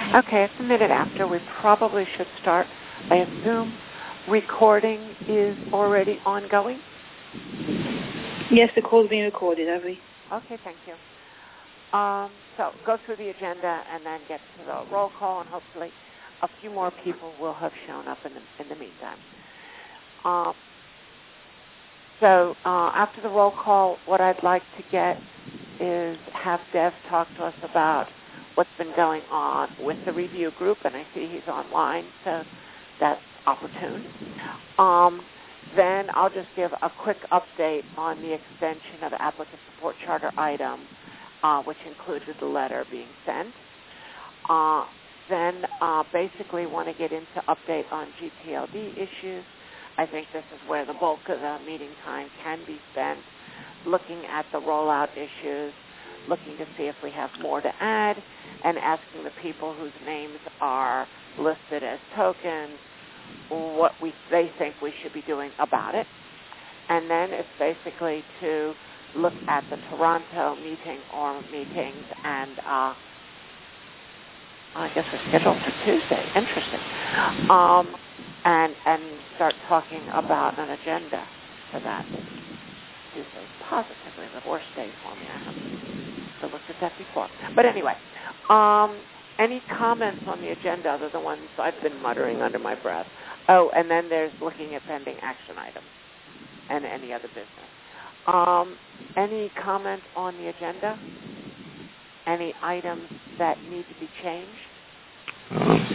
Okay, it's a minute after. We probably should start. I assume recording is already ongoing? Yes, the call is being recorded, have we? Okay, thank you. So go through the agenda and then get to the roll call, and hopefully a few more people will have shown up in the meantime. So after the roll call, what I'd like to get is have Dev talk to us about what's been going on with the review group, and I see he's online, so that's opportune. Then I'll just give a quick update on the extension of the applicant support charter item, which included the letter being sent. Then basically want to get into update on GTLD issues. I think this is where the bulk of the meeting time can be spent, looking at the rollout issues, looking to see if we have more to add, and asking the people whose names are listed as tokens what they think we should be doing about it. And then it's basically to look at the Toronto meetings, and I guess we're scheduled for Tuesday. Interesting. And start talking about an agenda for that. Tuesday's positively the worst day for me. I haven't looked at that before. But anyway, any comments on the agenda other than the ones I've been muttering under my breath? Oh, and then there's looking at pending action items and any other business. Any comments on the agenda? Any items that need to be changed?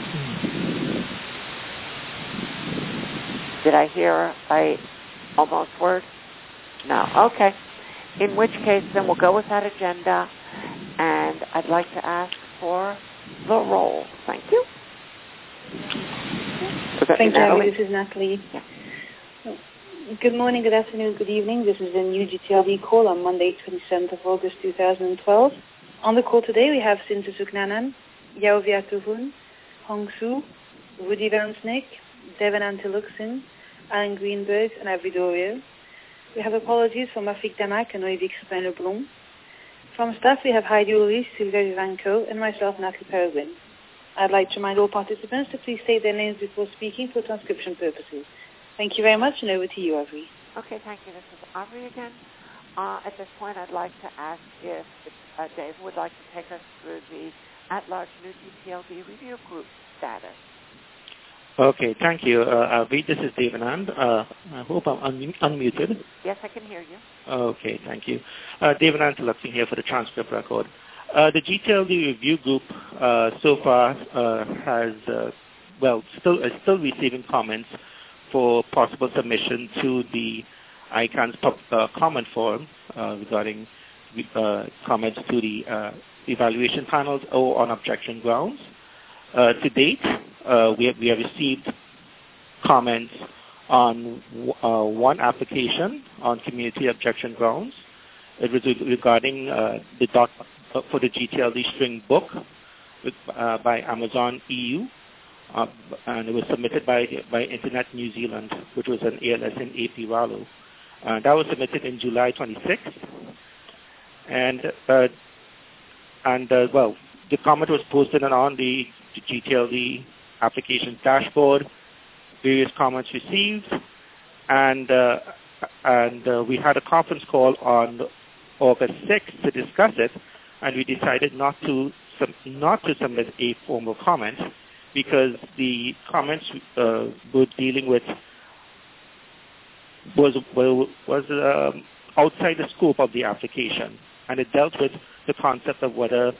Did I hear a almost word? No. Okay. In which case, then we'll go with that agenda, and I'd like to ask for the roll. Thank you. Thank you, Abby. This is Natalie. Yeah. Good morning, good afternoon, good evening. This is the new GTLD call on Monday, 27th of August, 2012. On the call today, we have Cynthia Suknanan, Yao Viatuvun, Hong Su, Rudy Vansnick, Devin Antiluxin, Alan Greenberg, and Avi Dorio. We have apologies from Afik Damak and Noévic Sapin-Leblon. From staff, we have Heidi Ulrich, Sylvia Vivanco, and myself, Natalie Peregrine. I'd like to remind all participants to please state their names before speaking for transcription purposes. Thank you very much, and over to you, Avi. Okay, thank you. This is Avi again. At this point, I'd like to ask if Dave would like to take us through the at-large new GTLD review group status. Okay, thank you, Avi. This is Dave Anand. I hope I'm unmuted. Yes, I can hear you. Okay, thank you. Dave Anand Luxing here for the transcript record. The GTLD review group so far has, is still receiving comments for possible submission to the ICANN's comment forum regarding comments to the evaluation panels or on objection grounds. To date, we have received comments on one application on community objection grounds. It was regarding for the GTLD string book by Amazon EU, and it was submitted by Internet New Zealand, which was an ALS and AP RALO. That was submitted in July 26th, and the comment was posted on the GTLD application dashboard, various comments received, and we had a conference call on August 6th to discuss it, and we decided not to submit a formal comment because the comments were dealing with was outside the scope of the application, and it dealt with the concept of whether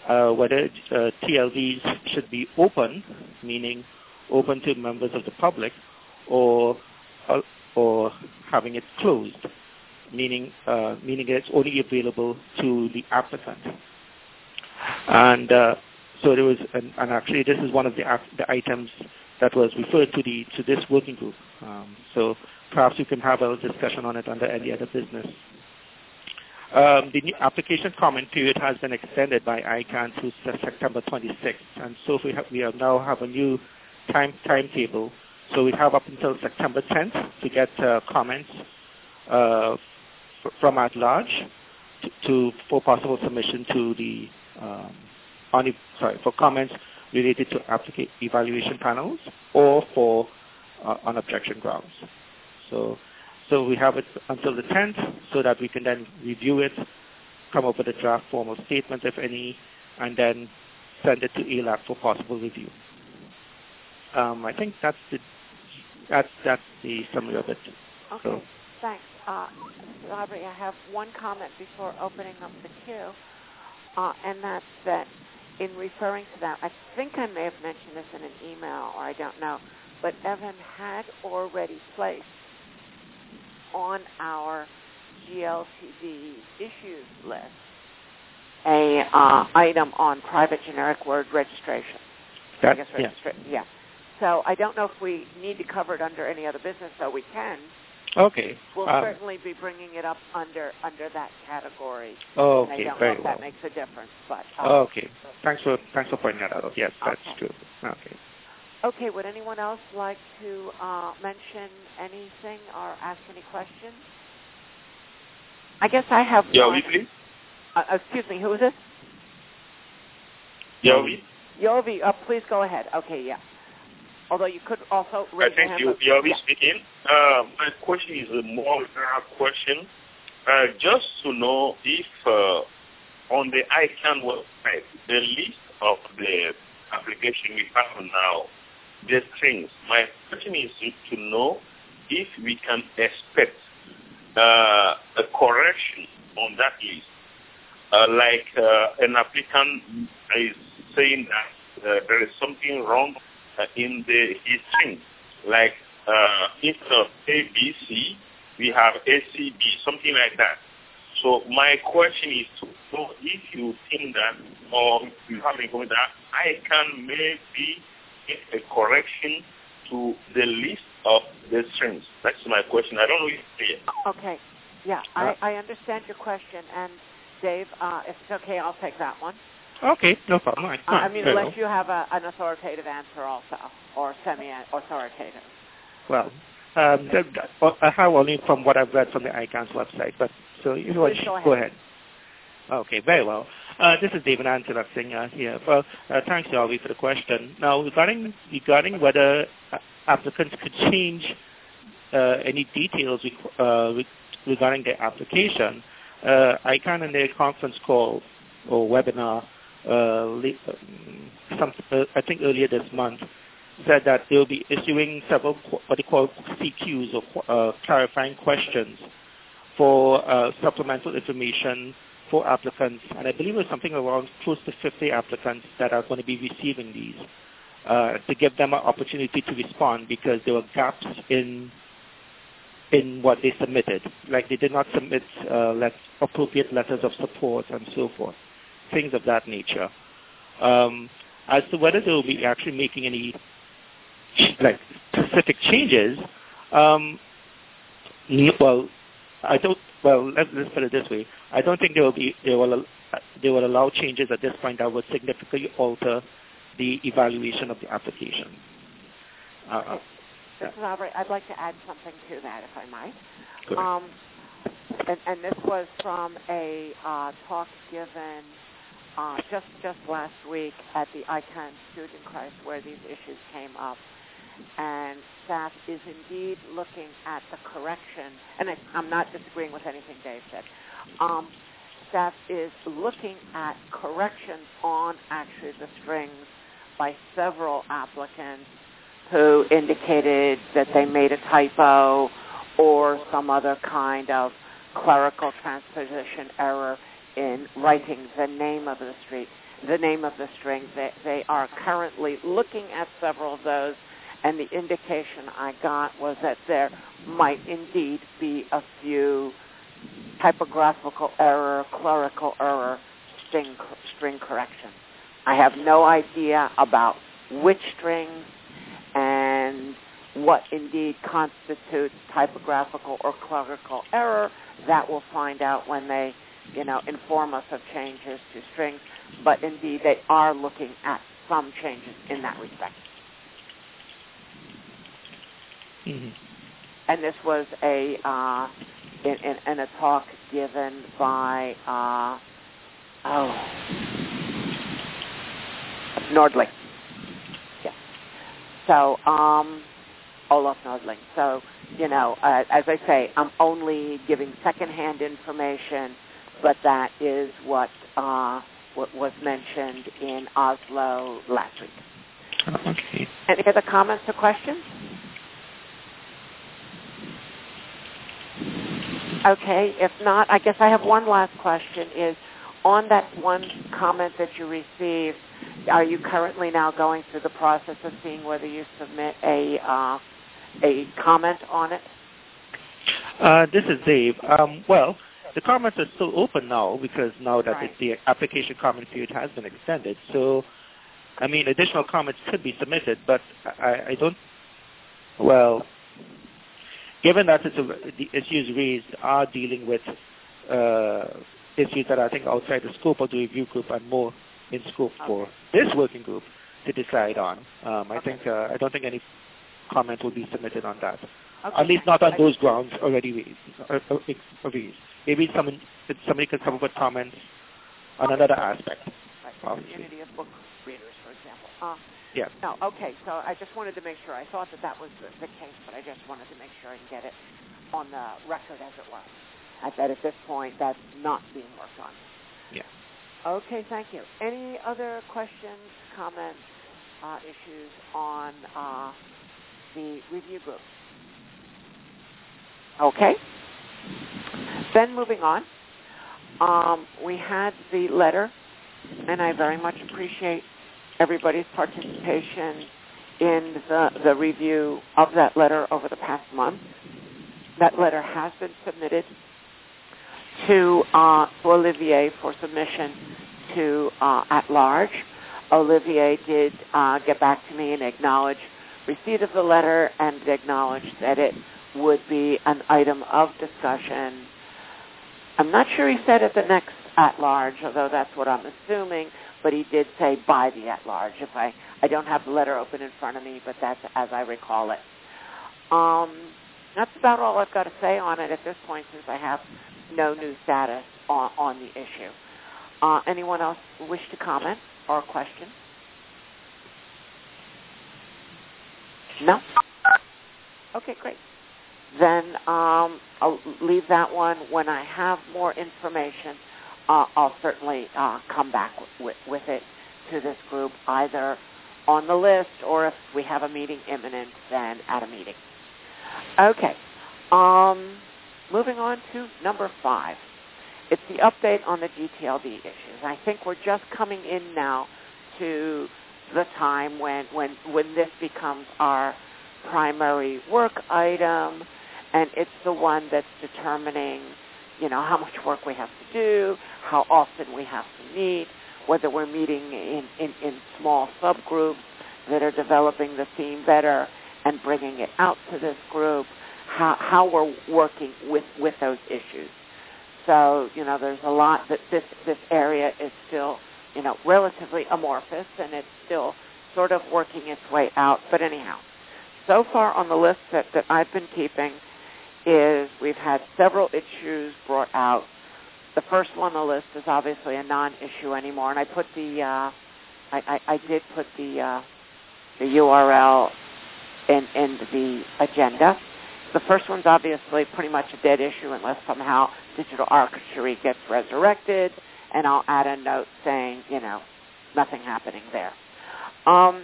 TLDs should be open, meaning open to members of the public, or having it closed, meaning it's only available to the applicant. And so there was, and actually this is one of the items that was referred to this working group. So perhaps we can have a discussion on it under any other business. The new application comment period has been extended by ICANN to September 26th, and so we now have a new timetable. So we have up until September 10th to get comments from at large for possible submission to the for comments related to evaluation panels or for on objection grounds. So we have it until the 10th so that we can then review it, come up with a draft formal statement, if any, and then send it to ALAC for possible review. I think that's the summary of it. Okay, so. Thanks. Aubrey, I have one comment before opening up the queue, and that's that in referring to that, I think I may have mentioned this in an email, or I don't know, but Evan had already placed on our GLTD issues list a item on private generic word registration. Yeah. So I don't know if we need to cover it under any other business, so we can. Okay. We'll certainly be bringing it up under that category. Okay, I don't very know if well. that makes a difference, but okay. Thanks for pointing that out. Yes, that's true. Okay. Okay. Would anyone else like to mention anything or ask any questions? I guess I have. Yovi, please. Excuse me. Who is this? Yovi. Yovi, please go ahead. Okay. Yeah. Although you could also raise your hand. Thank you. Yovi speaking. My question is a more general question. Just to know if on the ICANN website, the list of the application we have now, the strings, my question is to know if we can expect a correction on that list. Like an applicant is saying that there is something wrong in his string, like instead of ABC, we have ACB, something like that. So my question is to know if you think that, or if you have information that I can maybe make a correction to the list of the strings. That's my question. I don't know if it's clear. Okay. Yeah, I understand your question. And Dave, if it's okay, I'll take that one. Okay, no problem. I mean, unless you have an authoritative answer also, or semi-authoritative. Well, I have only from what I've read from the ICANN's website, but so you know what, go ahead. Okay, very well. This is David Antilak here. Well, thanks, Yovi, for the question. Now, regarding whether applicants could change any details regarding their application, ICANN in their conference call or webinar, I think earlier this month, said that they'll be issuing several what they call CQs or clarifying questions for supplemental information for applicants, and I believe it was something around close to 50 applicants that are going to be receiving these to give them an opportunity to respond because there were gaps in what they submitted, like they did not submit appropriate letters of support and so forth, things of that nature. As to whether they will be actually making any specific changes, let's put it this way. I don't think they will allow changes at this point that would significantly alter the evaluation of the application. This is Aubrey. I'd like to add something to that, if I might. Good. And this was from a talk given just last week at the ICANN Student Christ, where these issues came up. And staff is indeed looking at the correction, and I'm not disagreeing with anything Dave said. Staff is looking at corrections on actually the strings by several applicants who indicated that they made a typo or some other kind of clerical transposition error in writing the name of the street, the name of the string. They are currently looking at several of those, and the indication I got was that there might indeed be a few typographical error, clerical error, string corrections. I have no idea about which strings and what indeed constitutes typographical or clerical error. That we'll find out when they, inform us of changes to strings. But indeed, they are looking at some changes in that respect. Mm-hmm. And this was in a talk given by Nordling. Yes. So, Olaf Nordling. So, as I say, I'm only giving secondhand information, but that is what was mentioned in Oslo last week. Okay. Any other comments or questions? Okay, if not, I guess I have one last question is, on that one comment that you received, are you currently now going through the process of seeing whether you submit a comment on it? This is Dave. Well, the comments are still open now because now that Right. the application comment period has been extended. So, I mean, additional comments could be submitted, but I don't, well, given that the issues raised are dealing with issues that I think are outside the scope of the review group and more in scope for this working group to decide on, I don't think any comment will be submitted on that. Okay. At least not on those grounds already raised. Maybe somebody could come up with comments on another aspect. Right. Community of book readers, for example. Yeah. No, okay, so I just wanted to make sure. I thought that was the case, but I just wanted to make sure I can get it on the record, as it were. That at this point, that's not being worked on. Yeah. Okay, thank you. Any other questions, comments, issues on the review group? Okay. Then moving on, we had the letter, and I very much appreciate everybody's participation in the review of that letter over the past month. That letter has been submitted to Olivier for submission to at large. Olivier did get back to me and acknowledge receipt of the letter and acknowledge that it would be an item of discussion. I'm not sure he said at the next at-large, although that's what I'm assuming, but he did say by the at-large. If I don't have the letter open in front of me, but that's as I recall it. That's about all I've got to say on it at this point, since I have no new status on the issue. Anyone else wish to comment or question? No? Okay, great. Then I'll leave that one. When I have more information, I'll certainly come back with it to this group, either on the list or if we have a meeting imminent, then at a meeting. Okay. Moving on to number 5. It's the update on the GTLD issues. I think we're just coming in now to the time when this becomes our primary work item, and it's the one that's determining, how much work we have to do, how often we have to meet, whether we're meeting in small subgroups that are developing the theme better and bringing it out to this group, how we're working with those issues. So, there's a lot that this area is still, relatively amorphous, and it's still sort of working its way out. But anyhow, so far on the list that I've been keeping is we've had several issues brought out. The first one on the list is obviously a non-issue anymore, and I put I did put the URL in the agenda. The first one's obviously pretty much a dead issue unless somehow digital archery gets resurrected, and I'll add a note saying, nothing happening there. On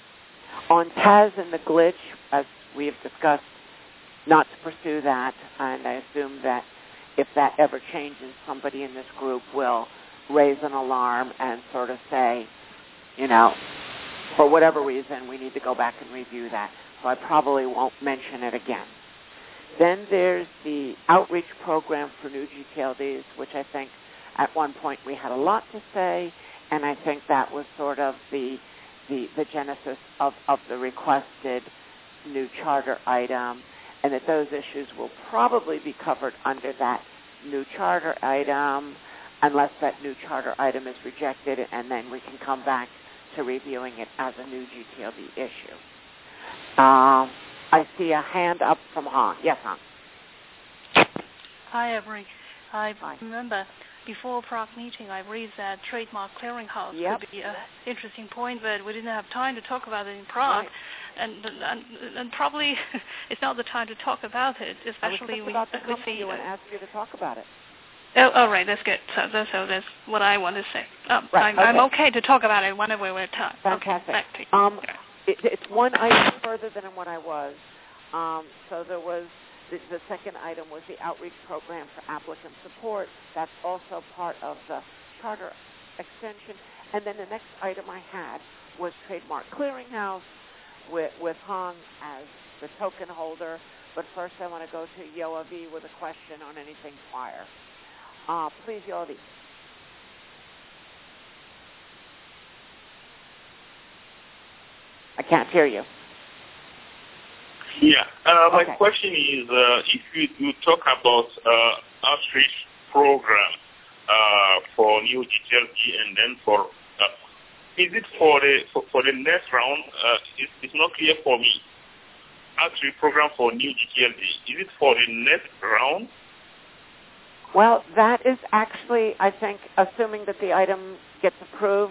Taz and the glitch, as we have discussed, not to pursue that, and I assume that if that ever changes, somebody in this group will raise an alarm and sort of say, for whatever reason, we need to go back and review that. So I probably won't mention it again. Then there's the outreach program for new GTLDs, which I think at one point we had a lot to say, and I think that was sort of the genesis of the requested new charter item, and that those issues will probably be covered under that new charter item unless that new charter item is rejected, and then we can come back to reviewing it as a new GTLD issue. I see a hand up from Han. Yes, Han. Hi, Emery. I remember before Prague meeting, I raised that trademark clearinghouse could be an interesting point, but we didn't have time to talk about it in Prague. Right. And probably it's not the time to talk about it, especially we see you and ask you to talk about it. Oh, right, that's good. So that's what I want to say. I'm okay to talk about it whenever we're time. Fantastic. Okay, it's one item further than what I was. So there was the second item was the outreach program for applicant support. That's also part of the charter extension. And then the next item I had was trademark clearinghouse with Hong as the token holder. But first I want to go to Yoavi with a question on anything prior. Please, Yoavi. I can't hear you. Yeah. My question is, if you talk about outreach program for new GTLD and then for, is it for the next round? It's not clear for me. Outreach program for new GTLD, is it for the next round? Well, that is actually, I think, assuming that the item gets approved,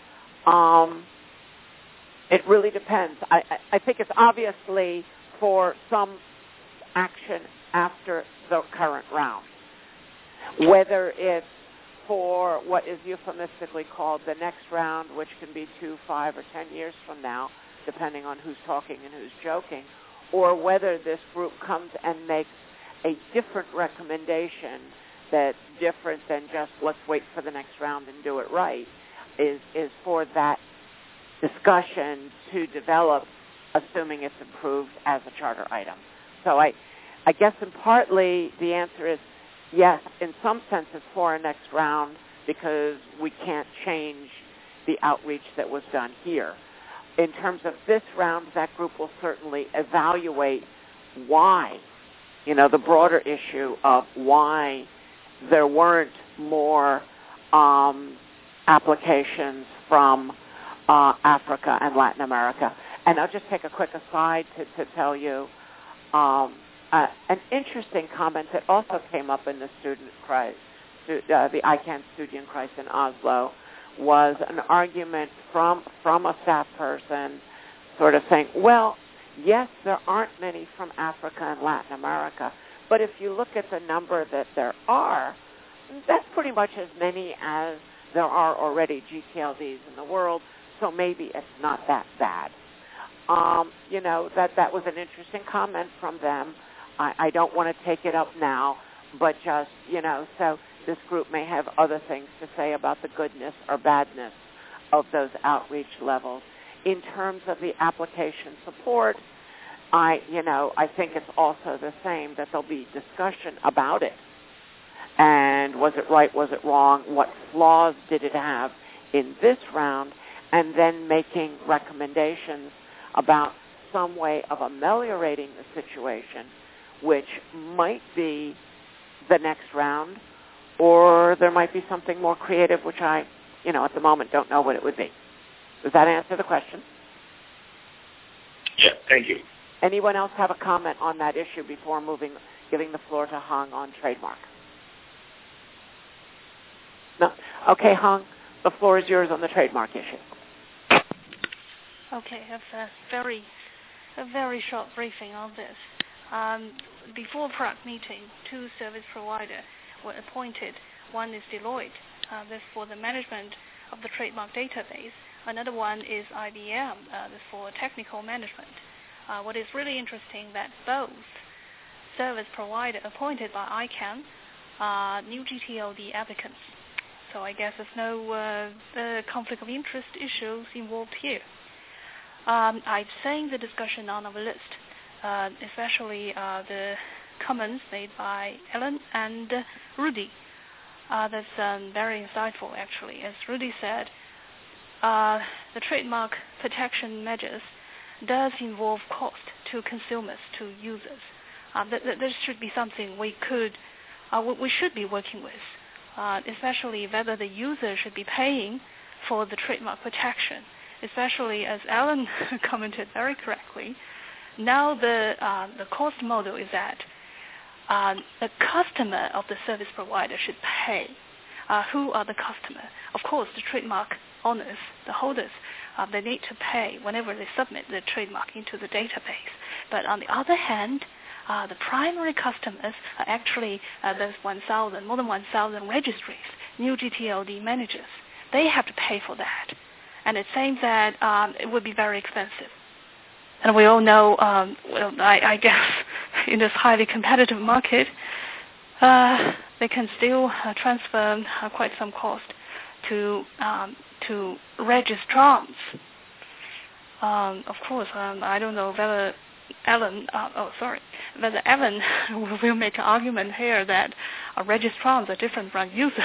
it really depends. I think it's obviously for some action after the current round. Whether it's for what is euphemistically called the next round, which can be 2, 5, or 10 years from now, depending on who's talking and who's joking, or whether this group comes and makes a different recommendation that's different than just let's wait for the next round and do it right, is for that discussion to develop, assuming it's approved as a charter item. So I guess in partly the answer is yes, in some sense it's for a next round because we can't change the outreach that was done here. In terms of this round, that group will certainly evaluate why, the broader issue of why there weren't more applications from Africa and Latin America. And I'll just take a quick aside to tell you an interesting comment that also came up in the the ICANN Studienkreis in Oslo was an argument from a staff person sort of saying, well, yes, there aren't many from Africa and Latin America, but if you look at the number that there are, that's pretty much as many as there are already GTLDs in the world, so maybe it's not that bad. That was an interesting comment from them. I don't want to take it up now, but just, so this group may have other things to say about the goodness or badness of those outreach levels. In terms of the application support, I think it's also the same, that there'll be discussion about it. And was it right, was it wrong, what flaws did it have in this round, and then making recommendations about some way of ameliorating the situation, which might be the next round, or there might be something more creative, which I, at the moment don't know what it would be. Does that answer the question? Yeah, thank you. Anyone else have a comment on that issue before giving the floor to Hong on trademark? No? Okay, Hong, the floor is yours on the trademark issue. Okay, I have a very short briefing on this. Before Prague meeting, 2 service providers were appointed. One is Deloitte, that's for the management of the trademark database. Another one is IBM, that's for technical management. What is really interesting that both service providers appointed by ICANN are new GTLD applicants. So I guess there's no conflict of interest issues involved here. I've seen the discussion on our list, especially the comments made by Ellen and Rudy. That's very insightful, actually. As Rudy said, the trademark protection measures does involve cost to consumers, to users. This should be something we should be working with, especially whether the user should be paying for the trademark protection, especially as Alan commented very correctly. Now the cost model is that the customer of the service provider should pay. who are the customers. Of course, the trademark owners, the holders, they need to pay whenever they submit the trademark into the database. But on the other hand, the primary customers are actually those more than 1,000 registries, new GTLD managers. They have to pay for that. And it seems that it would be very expensive. And we all know, I guess, in this highly competitive market, they can still transfer quite some cost to registrants. Of course, I don't know whether whether Evan will make an argument here that registrants are different from users.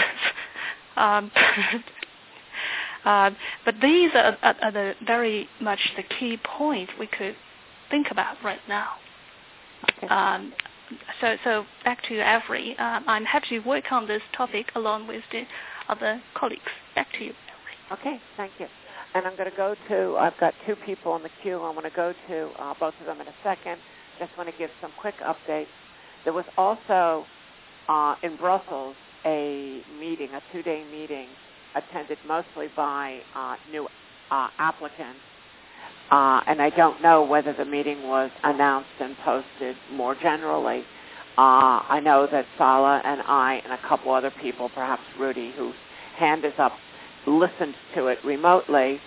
But these are the very much the key point we could think about right now. Okay. So back to you, Avery. I'm happy to work on this topic along with the other colleagues. Back to you, Avery. Okay, thank you. And I'm going to go to, I've got two people in the queue. I'm going to go to both of them in a second. Just want to give some quick updates. There was also in Brussels a meeting, a 2-day meeting, attended mostly by new applicants. And I don't know whether the meeting was announced and posted more generally. I know that Sala and I and a couple other people, perhaps Rudy, whose hand is up, listened to it remotely.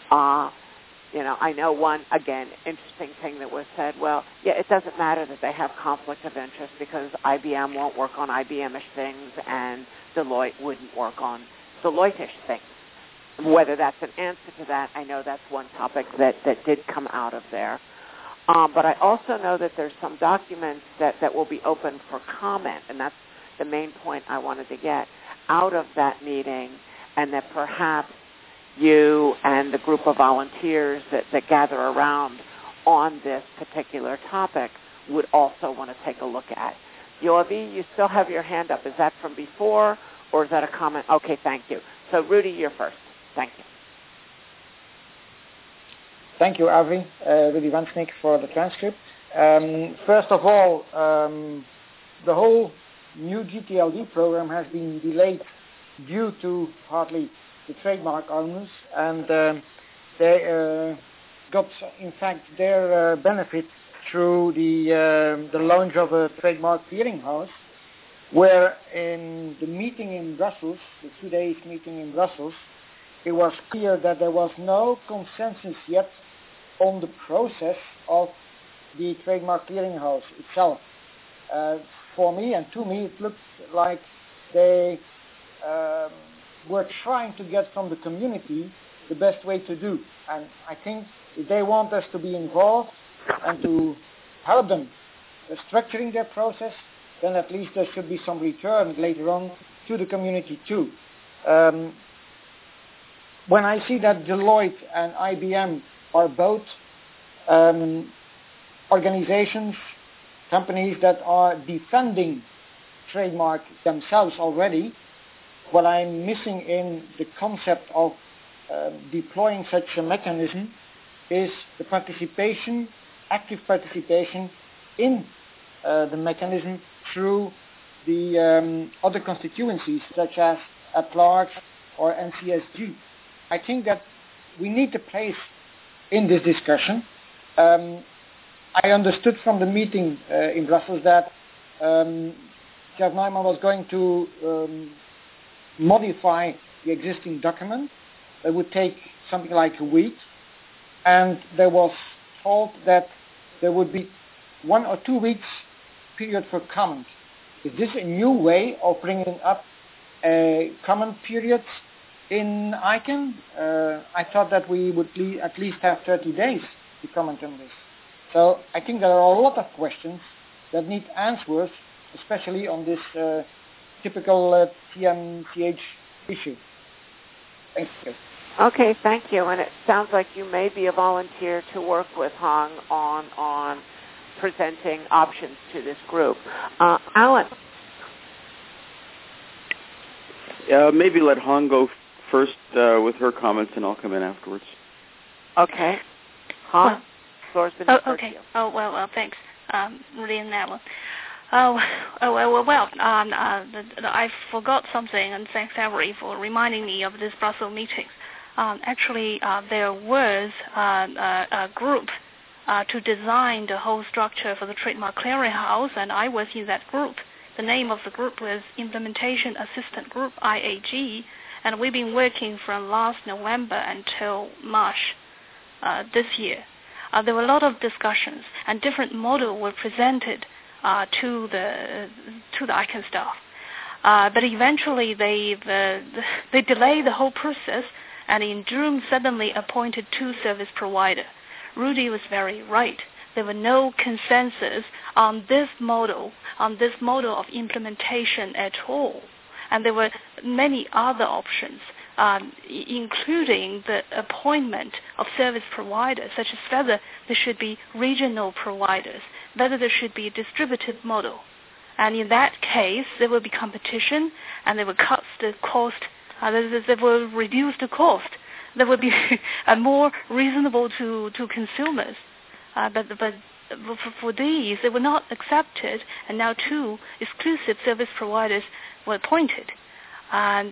I know one, again, interesting thing that was said, well, yeah, it doesn't matter that they have conflict of interest because IBM won't work on IBM-ish things and Deloitte wouldn't work on Deloitte-ish things. Whether that's an answer to that, I know that's one topic that did come out of there. But I also know that there's some documents that will be open for comment, and that's the main point I wanted to get out of that meeting, and that perhaps you and the group of volunteers that gather around on this particular topic would also want to take a look at. Yoavi, you still have your hand up. Is that from before, or is that a comment? Okay, thank you. So, Rudy, you're first. Thank you. Thank you, Avi, Rudy Vansnick, for the transcript. First of all, the whole new GTLD program has been delayed due to partly the trademark owners, and they got, in fact, their benefit through the launch of a trademark clearinghouse, where in the meeting in Brussels, the 2 days meeting in Brussels, it was clear that there was no consensus yet on the process of the trademark clearinghouse itself. For me and to me, it looked like they were trying to get from the community the best way to do. And I think if they want us to be involved and to help them structuring their process, then at least there should be some return later on to the community too. When I see that Deloitte and IBM are both organizations, companies that are defending trademark themselves already, what I'm missing in the concept of deploying such a mechanism is the participation, active participation in the mechanism through the other constituencies such as at-large or NCSG. I think that we need a place in this discussion. I understood from the meeting in Brussels that Jeff Neumann was going to modify the existing document. It would take something like a week, and there was told that there would be 1 or 2 weeks period for comment. Is this a new way of bringing up a comment period in ICANN? I thought that we would at least have 30 days to comment on this. So I think there are a lot of questions that need answers, especially on this typical TMCH issue. Thank you. Okay, thank you. And it sounds like you may be a volunteer to work with Hong on presenting options to this group. Alan? Maybe let Hong go first with her comments, and I'll come in afterwards. Okay. Hong? Floor's been okay. to you. Oh, well, thanks, Rudy and Alan. I forgot something, and thanks Avery for reminding me of this Brussels meeting. Actually, there was a group to design the whole structure for the Trademark Clearinghouse, and I was in that group. The name of the group was Implementation Assistant Group, IAG, and we've been working from last November until March this year. There were a lot of discussions, and different models were presented to the ICANN staff. But eventually they delayed the whole process, and in June suddenly appointed 2 service providers. Rudy was very right. There was no consensus on this model of implementation at all. And there were many other options, including the appointment of service providers, such as whether there should be regional providers, whether there should be a distributed model. And in that case, there will be competition, and they will cut the cost, they will reduce the cost. That would be more reasonable to consumers. But for these, they were not accepted, and now 2 exclusive service providers were appointed. And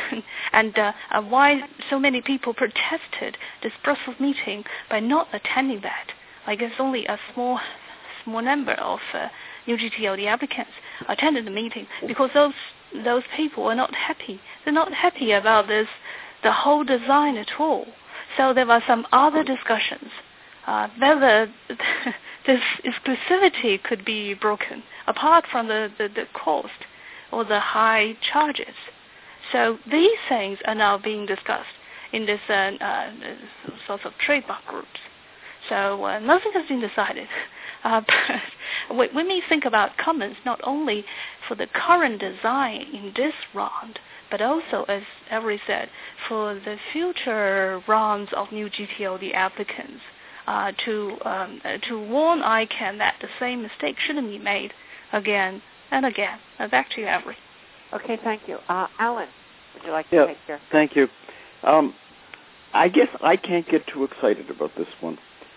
why so many people protested this Brussels meeting by not attending that? I guess only a small number of new GTLD applicants attended the meeting, because those people are not happy. They're not happy about the whole design at all. So there were some other discussions whether this exclusivity could be broken, apart from the cost or the high charges. So these things are now being discussed in this sorts of trademark groups. So nothing has been decided. But when we think about comments, not only for the current design in this round, but also, as Avery said, for the future rounds of new GTLD applicants, to warn ICANN that the same mistake shouldn't be made again and again. Back to you, Avery. Okay, thank you. Alan, would you like to take your... Thank you. I guess I can't get too excited about this one.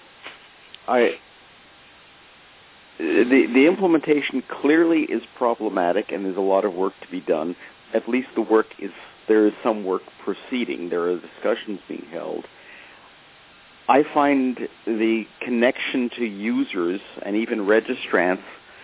The implementation clearly is problematic, and there's a lot of work to be done. At least there is some work proceeding. There are discussions being held. I find the connection to users and even registrants,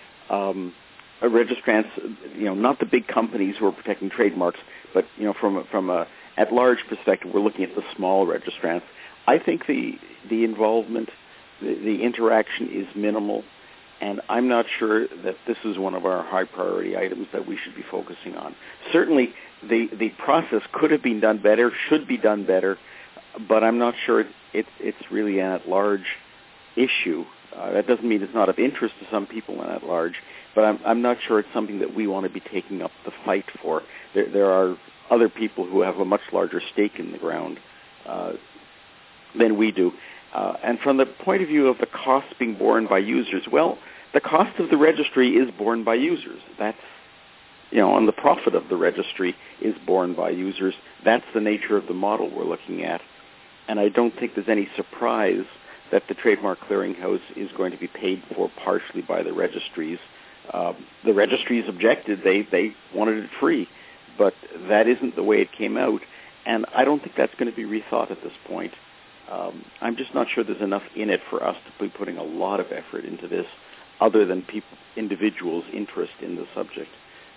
not the big companies who are protecting trademarks, but from a at large perspective, we're looking at the small registrants. I think the involvement, the interaction is minimal, and I'm not sure that this is one of our high priority items that we should be focusing on. Certainly, the process could have been done better, should be done better, but I'm not sure it's really an at-large issue. That doesn't mean it's not of interest to some people in at-large, but I'm not sure it's something that we want to be taking up the fight for. There are other people who have a much larger stake in the ground than we do. And from the point of view of the costs being borne by users, well, the cost of the registry is borne by users. That's, and the profit of the registry is borne by users. That's the nature of the model we're looking at. And I don't think there's any surprise that the Trademark Clearinghouse is going to be paid for partially by the registries. The registries objected. They wanted it free. But that isn't the way it came out. And I don't think that's going to be rethought at this point. I'm just not sure there's enough in it for us to be putting a lot of effort into this, other than individuals' interest in the subject.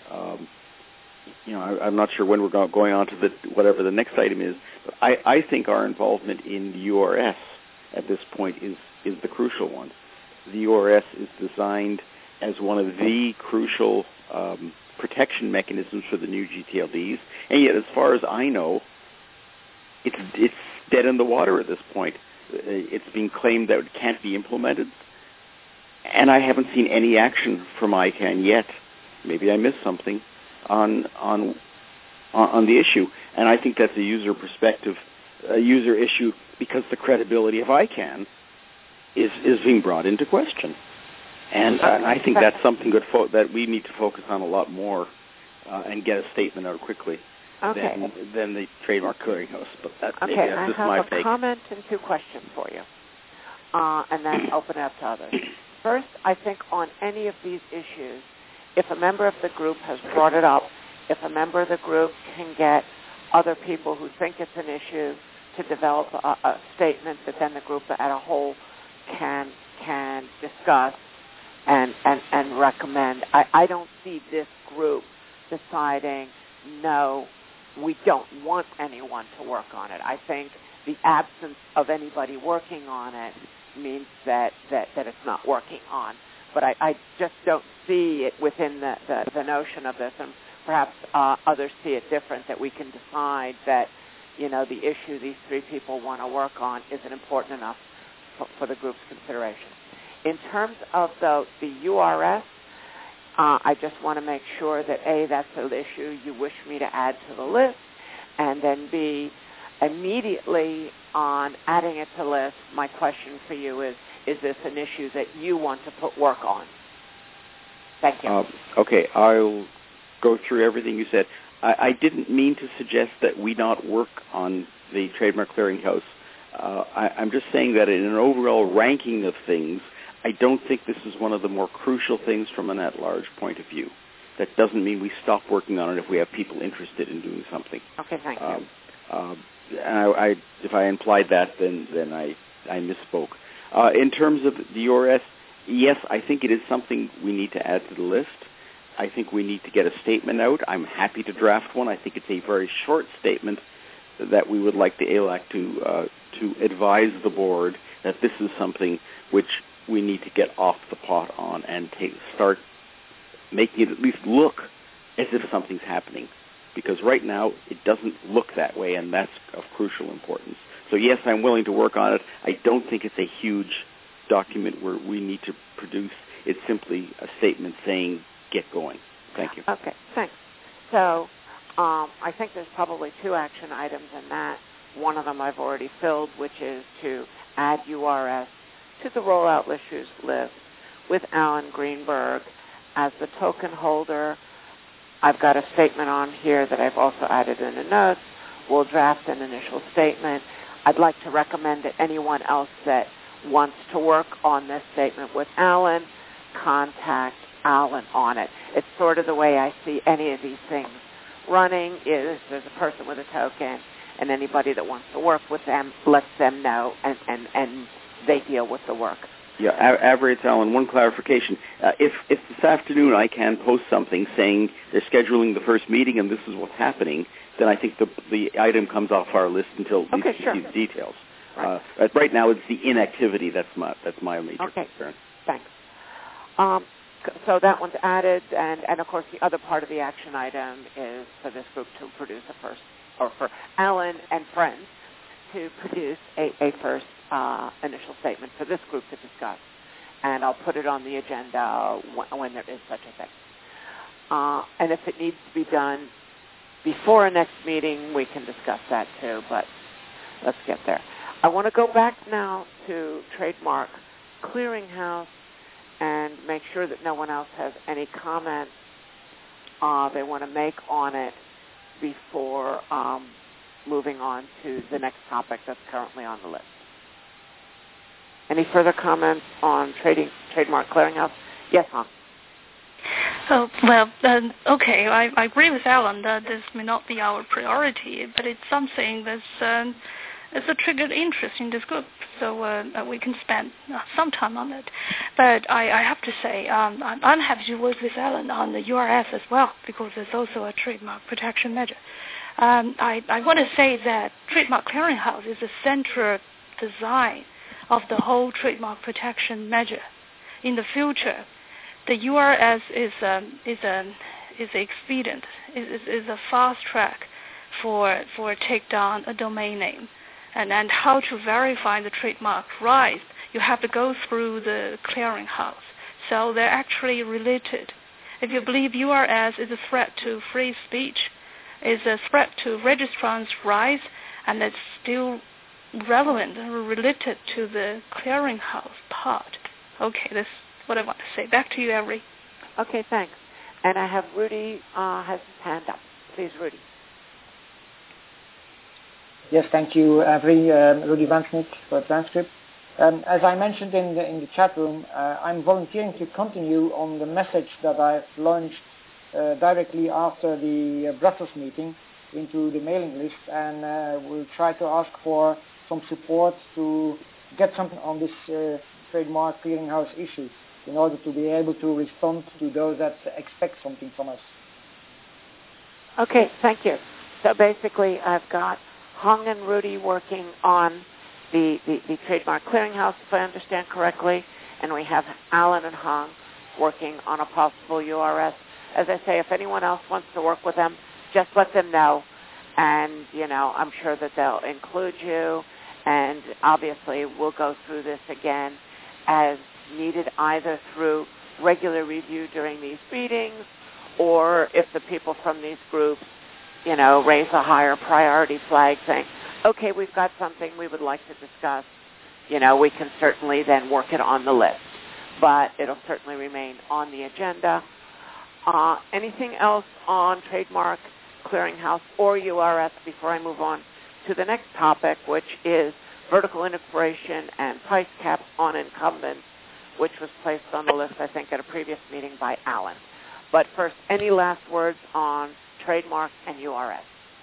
I'm not sure when we're going on to whatever the next item is. But I think our involvement in the URS at this point is the crucial one. The URS is designed as one of the crucial protection mechanisms for the new GTLDs, and yet, as far as I know, it's dead in the water at this point. It's being claimed that it can't be implemented, and I haven't seen any action from ICANN yet. Maybe I missed something on the issue, and I think that's a user issue, because the credibility of ICANN is being brought into question. And I think that's something that we need to focus on a lot more and get a statement out quickly than the Trademark Clearinghouse. But that's just my take. I have a comment and 2 questions for you, and then open it up to others. First, I think on any of these issues, if a member of the group has brought it up, if a member of the group can get other people who think it's an issue to develop a statement that then the group as a whole can discuss and recommend. I don't see this group deciding, no, we don't want anyone to work on it. I think the absence of anybody working on it means that it's not working on. But I just don't see it within the notion of this, and perhaps others see it different, that we can decide that, the issue these three people want to work on isn't important enough for the group's consideration. In terms of the URS, I just want to make sure that A, that's an issue you wish me to add to the list, and then B, immediately on adding it to the list, my question for you is this an issue that you want to put work on? Thank you. Okay, I'll go through everything you said. I didn't mean to suggest that we not work on the Trademark Clearinghouse. I'm just saying that in an overall ranking of things, I don't think this is one of the more crucial things from an at-large point of view. That doesn't mean we stop working on it if we have people interested in doing something. Okay, thank you. And if I implied that, then I misspoke. In terms of the URS, yes, I think it is something we need to add to the list. I think we need to get a statement out. I'm happy to draft one. I think it's a very short statement that we would like the ALAC to advise the board that this is something which we need to get off the pot on and start making it at least look as if something's happening. Because right now it doesn't look that way, and that's of crucial importance. So yes, I'm willing to work on it. I don't think it's a huge document where we need to produce. It's simply a statement saying, get going. Thank you. Okay, thanks. So I think there's probably two action items in that. One of them I've already filled, which is to add URS to the rollout issues list with Alan Greenberg as the token holder. I've got a statement on here that I've also added in the notes. We'll draft an initial statement. I'd like to recommend that anyone else that wants to work on this statement with Alan, contact Alan on it. It's sort of the way I see any of these things running is there's a person with a token, and anybody that wants to work with them lets them know, and they deal with the work. Yeah, Avery, it's Alan. One clarification. If this afternoon I can post something saying they're scheduling the first meeting and this is what's happening, then I think the item comes off our list until we see the details. Right. Right now it's the inactivity that's my major concern. Thanks. So that one's added, and of course the other part of the action item is for this group to produce for Alan and friends to produce a first initial statement for this group to discuss. And I'll put it on the agenda when there is such a thing. And if it needs to be done before a next meeting, we can discuss that too, but let's get there. I want to go back now to Trademark Clearinghouse and make sure that no one else has any comments they want to make on it before moving on to the next topic that's currently on the list. Any further comments on Trademark Clearinghouse? Yes, Hans. Oh, well, okay, I agree with Alan that this may not be our priority, but it's something that's it's a triggered interest in this group, so we can spend some time on it. But I have to say, I'm happy to work with Alan on the URS as well, because it's also a trademark protection measure. I want to say that Trademark Clearinghouse is a central design of the whole trademark protection measure. In the future, the URS is expedient, is a fast track for take down a domain name. And how to verify the trademark right, you have to go through the clearinghouse. So they're actually related. If you believe URS is a threat to free speech, is a threat to registrants' rights, and it's still relevant and related to the clearinghouse part. Okay, that's what I want to say. Back to you, Avery. Okay, thanks. And I have Rudy has his hand up. Please, Rudy. Yes, thank you, Avery. Rudy Vansnick for transcript. As I mentioned in the chat room, I'm volunteering to continue on the message that I've launched directly after the Brussels meeting into the mailing list, and we'll try to ask for some support to get something on this trademark clearinghouse issue in order to be able to respond to those that expect something from us. Okay, thank you. So basically I've got Hung and Rudy working on the trademark clearinghouse, if I understand correctly, and we have Alan and Hung working on a possible URS. As I say, if anyone else wants to work with them, just let them know, and I'm sure that they'll include you, and obviously we'll go through this again as needed, either through regular review during these meetings, or if the people from these groups raise a higher priority flag saying, okay, we've got something we would like to discuss, we can certainly then work it on the list. But it'll certainly remain on the agenda. Anything else on trademark clearinghouse or URS before I move on to the next topic, which is vertical integration and price caps on incumbents, which was placed on the list, I think, at a previous meeting by Alan. But first, any last words on trademark and URS?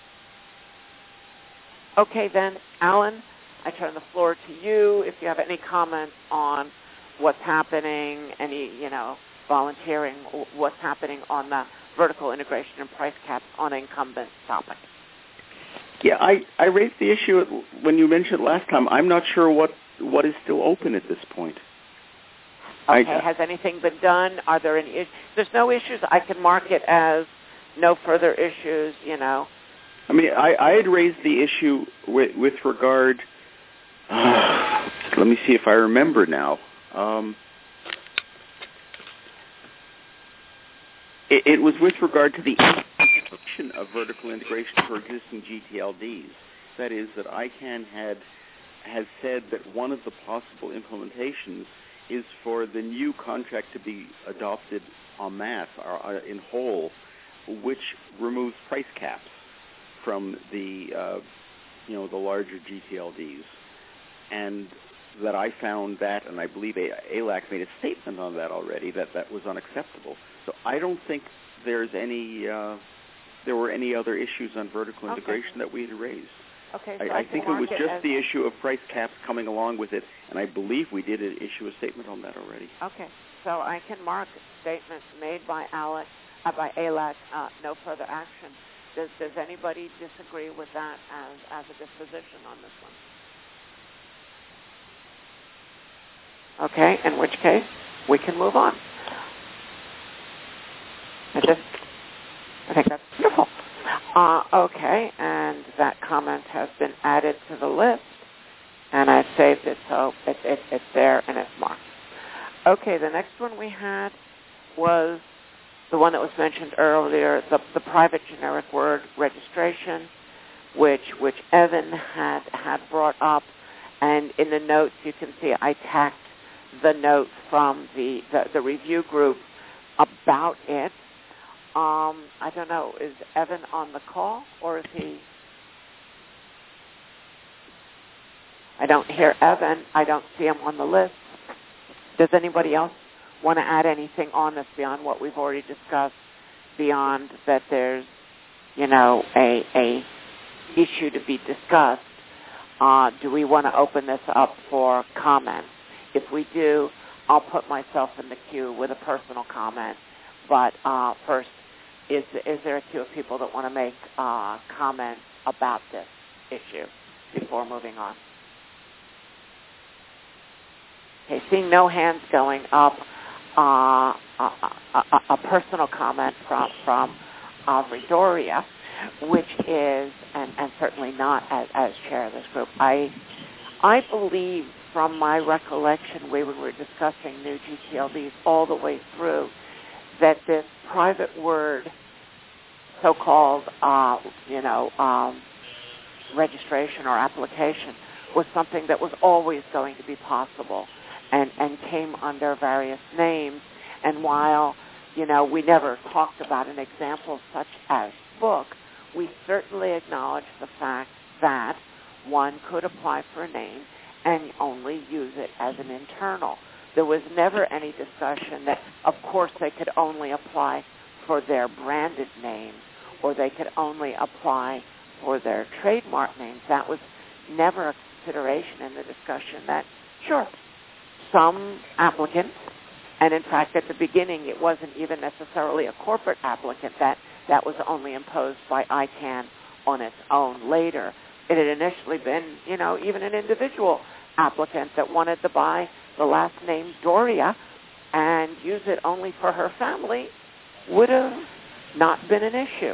Okay, then, Alan, I turn the floor to you. If you have any comments on what's happening, any, volunteering, what's happening on the vertical integration and price caps on incumbent topic. Yeah, I raised the issue when you mentioned it last time. I'm not sure what is still open at this point. Okay, has anything been done? Are there any issues? There's no issues. I can mark it as no further issues, I mean, I had raised the issue with regard, let me see if I remember now. It was with regard to the introduction of vertical integration for existing GTLDs. That is, that ICANN has said that one of the possible implementations is for the new contract to be adopted en masse, or in whole, which removes price caps from the the larger GTLDs, and that I found that, and I believe ALAC made a statement on that already, that was unacceptable. So I don't think there were any other issues on vertical integration that we had raised. Okay, so I think it was just the issue of price caps coming along with it, and I believe we did issue a statement on that already. Okay, so I can mark statements made by ALAC, no further action. Does anybody disagree with that as a disposition on this one? Okay, in which case we can move on. I think that's beautiful. Okay, and that comment has been added to the list, and I saved it, so it's there and it's marked. Okay, the next one we had was the one that was mentioned earlier, the private generic word registration, which Evan had brought up, and in the notes you can see I tacked the note from the review group about it. I don't know, is Evan on the call, or is he? I don't hear Evan. I don't see him on the list. Does anybody else want to add anything on this beyond what we've already discussed, beyond that there's, a issue to be discussed? Do we want to open this up for comments? If we do, I'll put myself in the queue with a personal comment. But first, is there a queue of people that want to make comments about this issue before moving on? Okay, seeing no hands going up, a personal comment from Ridoria, which is, and certainly not as chair of this group, I believe from my recollection when we were discussing new GTLDs all the way through, that this private word, so-called, registration or application, was something that was always going to be possible and came under various names. And while, we never talked about an example such as book, we certainly acknowledge the fact that one could apply for a name and only use it as an internal. There was never any discussion that, of course, they could only apply for their branded names or they could only apply for their trademark names. That was never a consideration in the discussion that, sure, some applicants, and in fact at the beginning it wasn't even necessarily a corporate applicant, that was only imposed by ICANN on its own later. It had initially been, even an individual applicant that wanted to buy the last name Doria and use it only for her family would have not been an issue.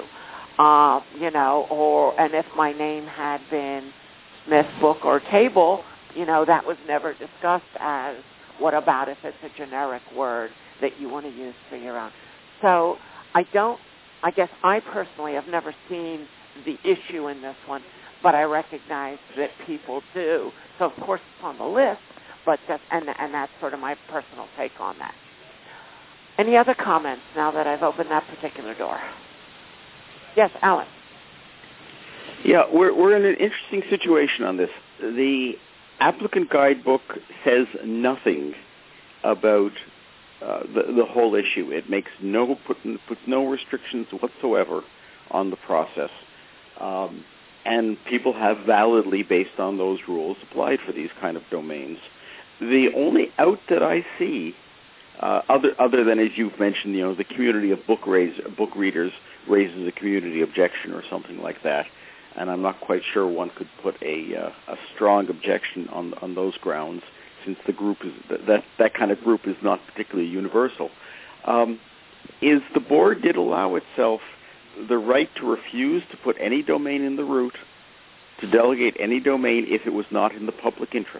And if my name had been Smith Book or Table, that was never discussed as, what about if it's a generic word that you want to use for your own? So I guess I personally have never seen the issue in this one, but I recognize that people do. So of course it's on the list, but and that's sort of my personal take on that. Any other comments now that I've opened that particular door? Yes, Alan. Yeah, we're in an interesting situation on this. The applicant guidebook says nothing about the whole issue. It makes puts no restrictions whatsoever on the process, and people have validly, based on those rules, applied for these kind of domains. The only out that I see, other than, as you've mentioned, the community of book readers raises a community objection or something like that, and I'm not quite sure one could put a strong objection on those grounds, since the group is that kind of group is not particularly universal. Is the board did allow itself the right to refuse to put any domain in the root, to delegate any domain if it was not in the public interest.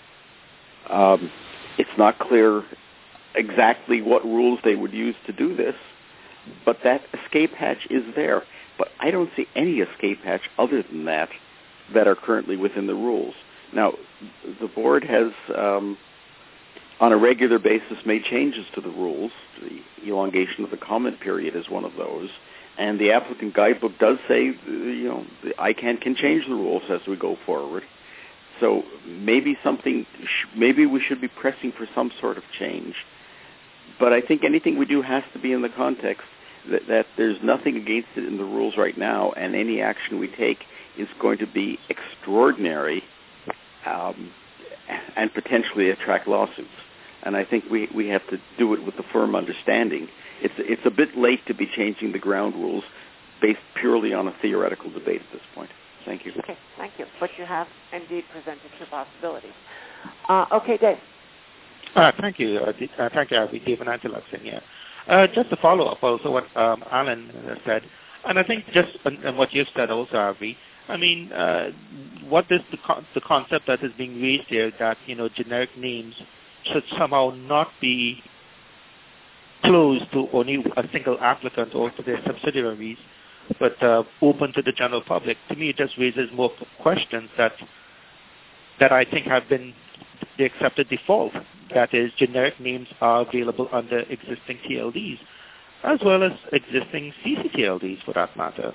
It's not clear exactly what rules they would use to do this, but that escape hatch is there. But I don't see any escape hatch other than that are currently within the rules. Now, the board has, on a regular basis, made changes to the rules. The elongation of the comment period is one of those. And the applicant guidebook does say, the ICANN can change the rules as we go forward. So maybe we should be pressing for some sort of change. But I think anything we do has to be in the context that there's nothing against it in the rules right now, and any action we take is going to be extraordinary and potentially attract lawsuits. And I think we have to do it with a firm understanding. It's a bit late to be changing the ground rules based purely on a theoretical debate at this point. Thank you. Okay, thank you. But you have indeed presented two possibilities. Okay, Dave. Thank you. Thank you, Avi. Dave and Angela here. Just to follow up also what Alan said, and I think just on what you've said also, Avi, I mean, what is the concept that is being raised here that, generic names should somehow not be closed to only a single applicant or to their subsidiaries, but open to the general public. To me, it just raises more questions that I think have been the accepted default. That is, generic names are available under existing TLDs, as well as existing CCTLDs for that matter.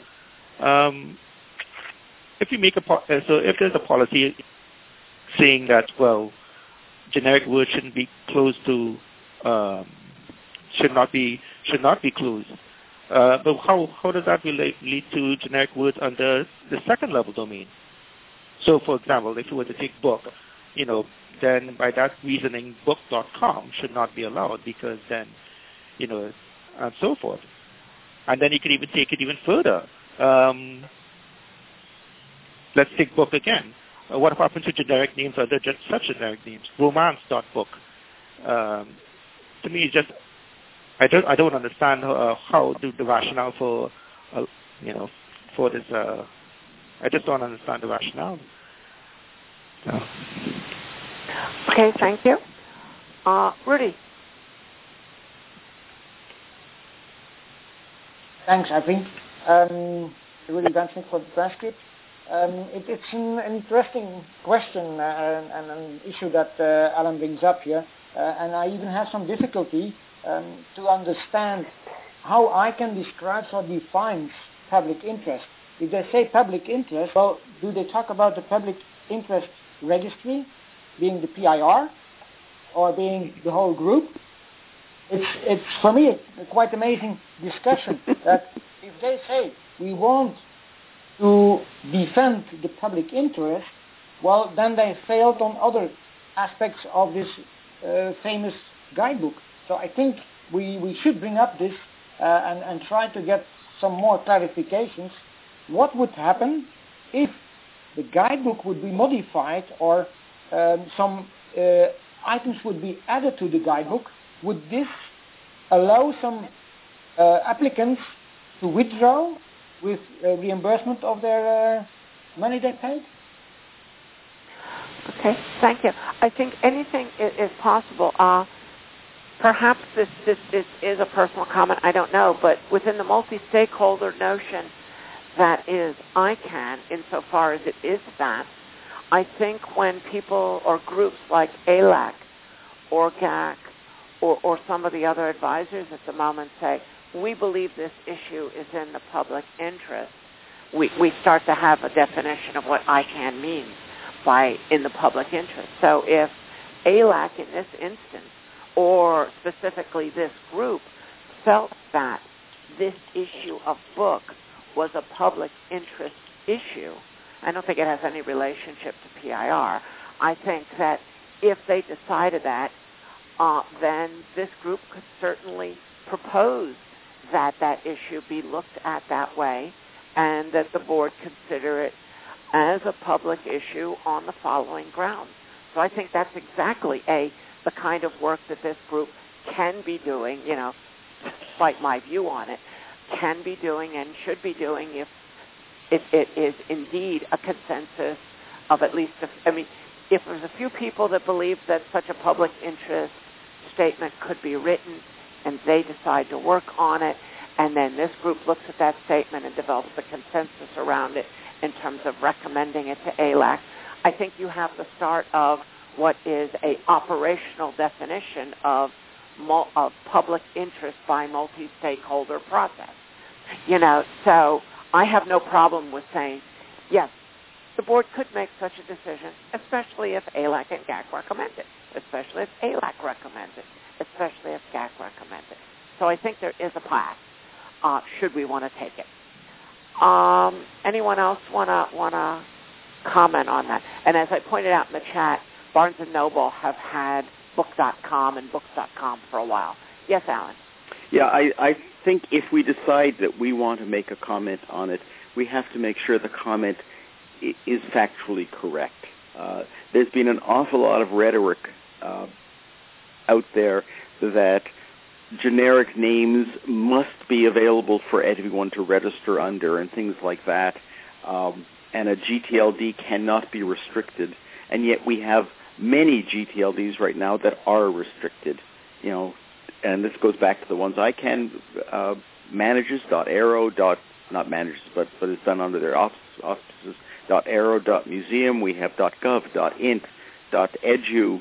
If there's a policy saying that, well, generic words shouldn't be closed to, should not be closed. But how does that lead to generic words under the second level domain? So, for example, if you were to take book, then by that reasoning, book.com should not be allowed because then, and so forth. And then you could even take it even further. Let's take book again. What happens to generic names other than such generic names? Romance.book. To me, it's just I don't understand how the rationale for for this. I just don't understand the rationale. So. Okay, thank you. Rudy. Thanks, Avi. Rudy Bensnick for the transcript. It's an interesting question and an issue that Alan brings up here, and I even have some difficulty to understand how ICANN describes or defines public interest. If they say public interest, well, do they talk about the public interest registry, being the PIR or being the whole group. It's for me a quite amazing discussion that if they say we want to defend the public interest, well, then they failed on other aspects of this famous guidebook. So I think we should bring up this and try to get some more clarifications. What would happen if the guidebook would be modified or some items would be added to the guidebook? Would this allow some applicants to withdraw with reimbursement of their money they paid? Okay, thank you. I think anything is possible. Perhaps this is a personal comment, I don't know, but within the multi-stakeholder notion that is ICANN, insofar as it is that, I think when people or groups like ALAC or GAC or some of the other advisors at the moment say, we believe this issue is in the public interest, we start to have a definition of what ICANN means by in the public interest. So if ALAC in this instance, or specifically this group, felt that this issue of book was a public interest issue, I don't think it has any relationship to PIR. I think that if they decided that, then this group could certainly propose that that issue be looked at that way and that the board consider it as a public issue on the following grounds. So I think that's exactly the kind of work that this group can be doing, despite my view on it, can be doing and should be doing if it is indeed a consensus of at least, if there's a few people that believe that such a public interest statement could be written and they decide to work on it, and then this group looks at that statement and develops a consensus around it in terms of recommending it to ALAC, I think you have the start of what is a operational definition of public interest by multi-stakeholder process. So I have no problem with saying, yes, the board could make such a decision, especially if ALAC and GAC recommend it, especially if ALAC recommends it, especially if GAC recommends it. So I think there is a path, should we want to take it. Anyone else want to comment on that? And as I pointed out in the chat, Barnes & Noble have had book.com and books.com for a while. Yes, Alan? Yeah, I think if we decide that we want to make a comment on it, we have to make sure the comment is factually correct. There's been an awful lot of rhetoric out there that generic names must be available for everyone to register under and things like that, and a GTLD cannot be restricted. And yet we have many GTLDs right now that are restricted, and this goes back to the ones ICANN manages, .aero, not manages, but it's done under their offices, .aero.museum, we have .gov, .int, .edu.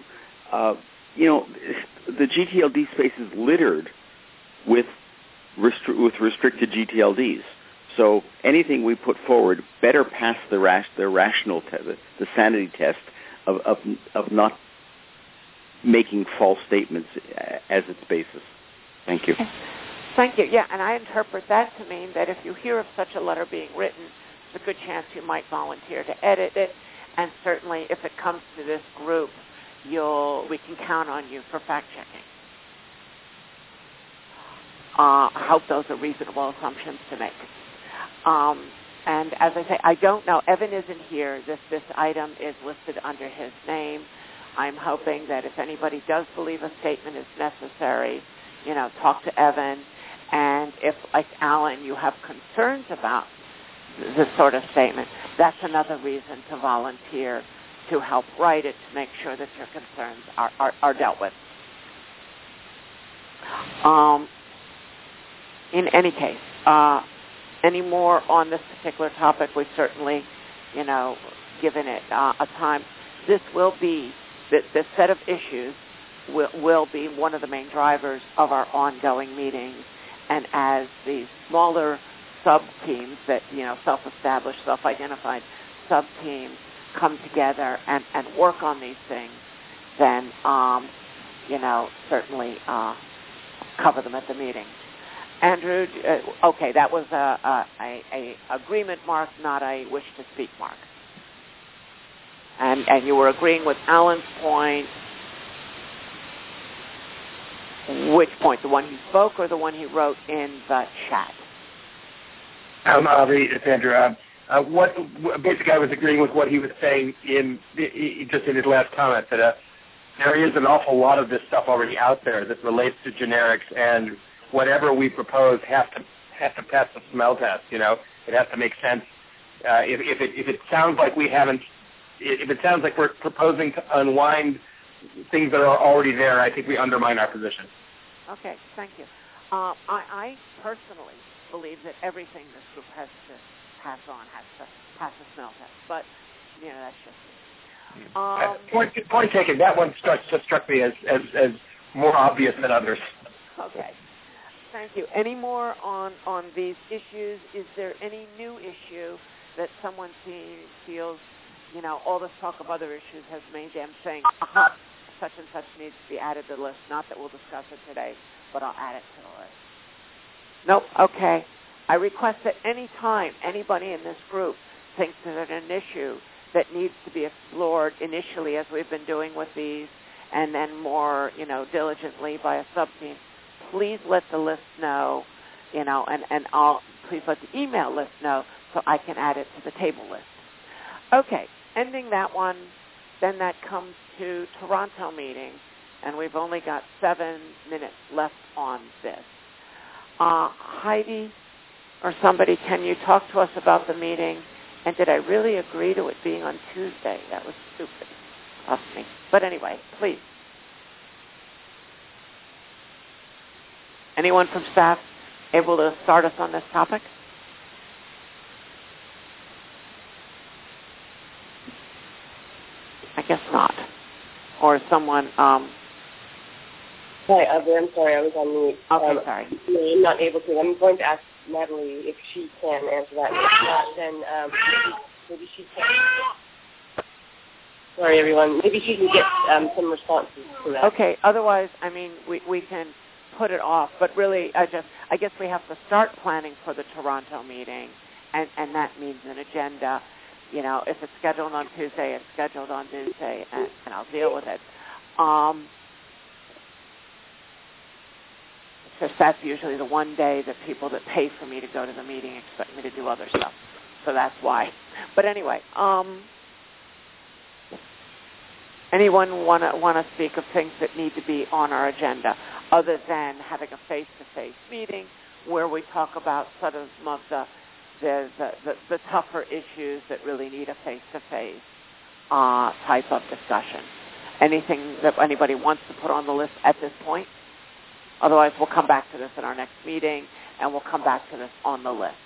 The GTLD space is littered with restricted GTLDs. So anything we put forward better pass the rational test, the sanity test of not making false statements as its basis. Thank you. Thank you. Yeah, and I interpret that to mean that if you hear of such a letter being written, there's a good chance you might volunteer to edit it, and certainly if it comes to this group, we can count on you for fact-checking. I hope those are reasonable assumptions to make. And as I say, I don't know. Evan isn't here. This item is listed under his name. I'm hoping that if anybody does believe a statement is necessary, talk to Evan. And if, like Alan, you have concerns about this sort of statement, that's another reason to volunteer to help write it, to make sure that your concerns are dealt with. In any case, any more on this particular topic, we've certainly, given it a time. This will be, this set of issues will be one of the main drivers of our ongoing meetings. And as these smaller sub-teams that, self-established, self-identified sub-teams come together and work on these things, then certainly cover them at the meeting. Andrew, okay, that was a agreement mark, not a wish to speak mark. And you were agreeing with Alan's point. Which point? The one he spoke or the one he wrote in the chat? Avi, it's Andrew. Basically, I was agreeing with what he was saying just in his last comment, that there is an awful lot of this stuff already out there that relates to generics, and whatever we propose has to pass the smell test. It has to make sense. If it sounds like if it sounds like we're proposing to unwind things that are already there, I think we undermine our position. Okay, thank you. I personally believe that everything this group has to pass on has to pass the smell test, but that's just me. Point taken. That one struck me as more obvious than others. Okay, thank you. Any more on these issues? Is there any new issue that someone feels, all this talk of other issues has made them saying, such and such needs to be added to the list? Not that we'll discuss it today, but I'll add it to the list. Nope. Okay. I request that any time anybody in this group thinks that an issue that needs to be explored initially, as we've been doing with these, and then more, diligently by a sub-team, please let the list know, and please let the email list know so I can add it to the table list. Okay, ending that one, then that comes to Toronto meeting, and we've only got 7 minutes left on this. Heidi or somebody, can you talk to us about the meeting? And did I really agree to it being on Tuesday? That was stupid of me. But anyway, please. Anyone from staff able to start us on this topic? I guess not. Or someone... Hi, I'm sorry, I was on mute. Okay, sorry. I'm not able to. I'm going to ask Natalie if she can answer that. If not, then maybe she can. Sorry, everyone. Maybe she can get some responses to that. Okay, otherwise, we can put it off. But really, I guess we have to start planning for the Toronto meeting, and that means an agenda. If it's scheduled on Tuesday, it's scheduled on Tuesday, and I'll deal with it. Because that's usually the one day that people that pay for me to go to the meeting expect me to do other stuff. So that's why. But anyway, anyone want to speak of things that need to be on our agenda other than having a face-to-face meeting where we talk about sort of some of the tougher issues that really need a face-to-face type of discussion? Anything that anybody wants to put on the list at this point? Otherwise, we'll come back to this in our next meeting, and we'll come back to this on the list.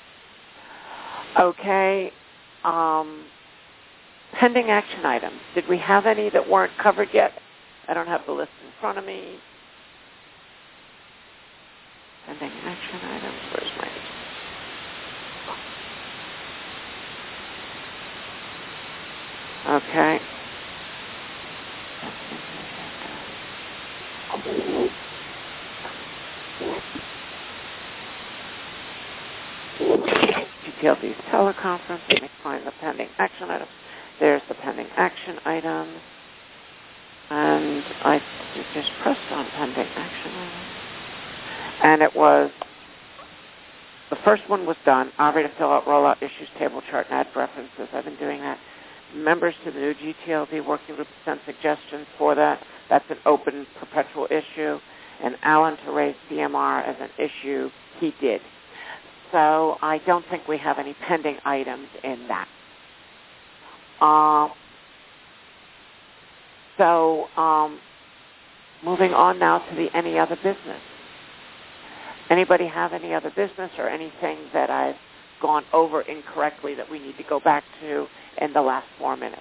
Okay. Pending action items. Did we have any that weren't covered yet? I don't have the list in front of me. Pending action items. Where's my... Okay. GTLD's teleconference. Let me find the pending action items. There's the pending action items. And I just pressed on pending action items. And it was, the first one was done. Already to fill out rollout issues table chart and add references. I've been doing that. Members to the new GTLD working group sent suggestions for that. That's an open, perpetual issue. And Alan to raise CMR as an issue, he did. So I don't think we have any pending items in that. Moving on now to the any other business. Anybody have any other business or anything that I've gone over incorrectly that we need to go back to in the last 4 minutes?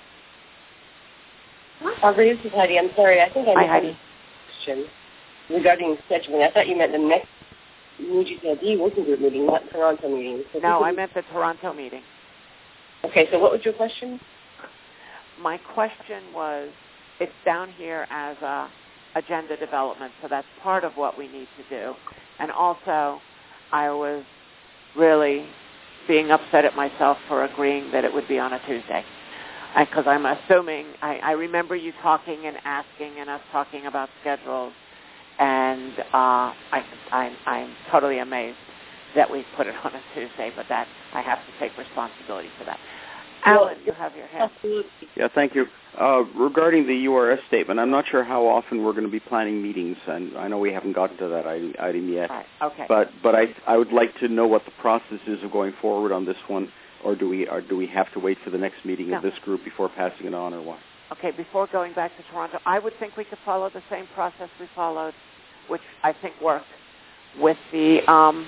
This is Heidi. I'm sorry. I think I missed a question regarding scheduling. I thought you meant the next new GTLD working group meeting, not Toronto meeting. So no, I meant the Toronto meeting. Okay, so what was your question? My question was, it's down here as agenda development, so that's part of what we need to do. And also, I was really being upset at myself for agreeing that it would be on a Tuesday. Because I'm assuming, I remember you talking and asking and us talking about schedules, and I'm totally amazed that we put it on a Tuesday, but that I have to take responsibility for that. Alan, you have your hand. Absolutely. Yeah, thank you. Regarding the URS statement, I'm not sure how often we're going to be planning meetings, and I know we haven't gotten to that item yet. Right. Okay. But I would like to know what the process is of going forward on this one, or do we have to wait for the next meeting of this group before passing it on, or what? Okay, before going back to Toronto, I would think we could follow the same process we followed, which I think worked with the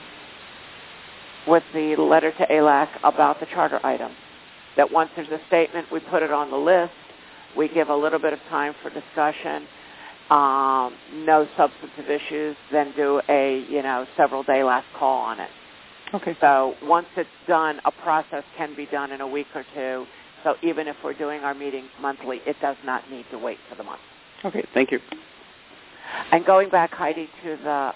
letter to ALAC about the charter item. That once there's a statement, we put it on the list. We give a little bit of time for discussion, no substantive issues, then do a several-day last call on it. Okay. So once it's done, a process can be done in a week or two. So even if we're doing our meetings monthly, it does not need to wait for the month. Okay, thank you. And going back, Heidi, to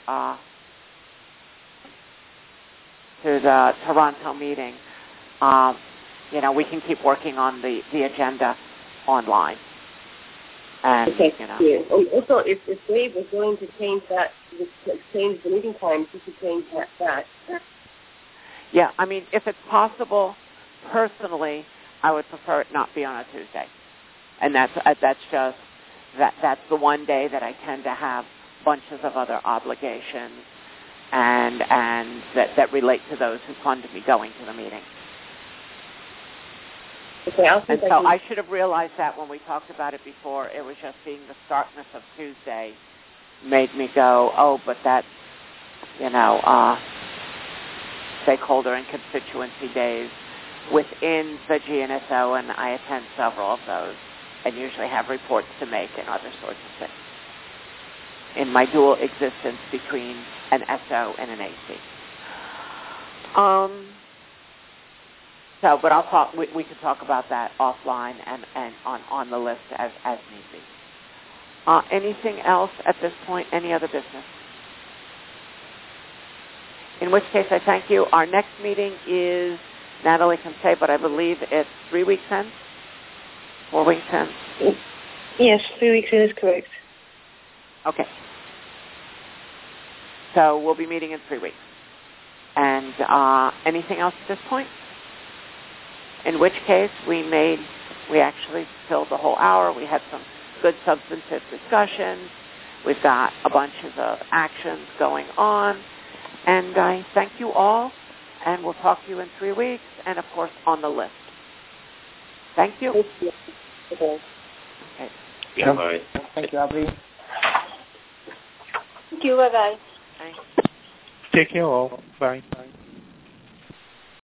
the Toronto meeting, we can keep working on the agenda online. And, okay. Also, if Dave was going to change change the meeting times, he could change that. Yeah, I mean, if it's possible, personally, I would prefer it not be on a Tuesday. And that's just that's the one day that I tend to have bunches of other obligations and that relate to those who fund me going to the meeting. Okay, and so I should have realized that when we talked about it before. It was just being the starkness of Tuesday made me go, oh, but that's, stakeholder and constituency days within the GNSO, and I attend several of those and usually have reports to make and other sorts of things in my dual existence between an SO and an AC. But I'll talk. We can talk about that offline and on the list as need be. Anything else at this point? Any other business? In which case, I thank you. Our next meeting is, Natalie can say, but I believe it's 3 weeks in? 4 weeks in? Yes, 3 weeks in is correct. Okay. So we'll be meeting in 3 weeks. And anything else at this point? In which case, we actually filled the whole hour. We had some good substantive discussions. We've got a bunch of actions going on. And I thank you all, and we'll talk to you in 3 weeks, and, of course, on the list. Thank you. Thank you. Okay. Okay. Yeah, bye. Thank you, Abby. Thank you. Bye-bye. Bye. Take care all. Bye. Bye.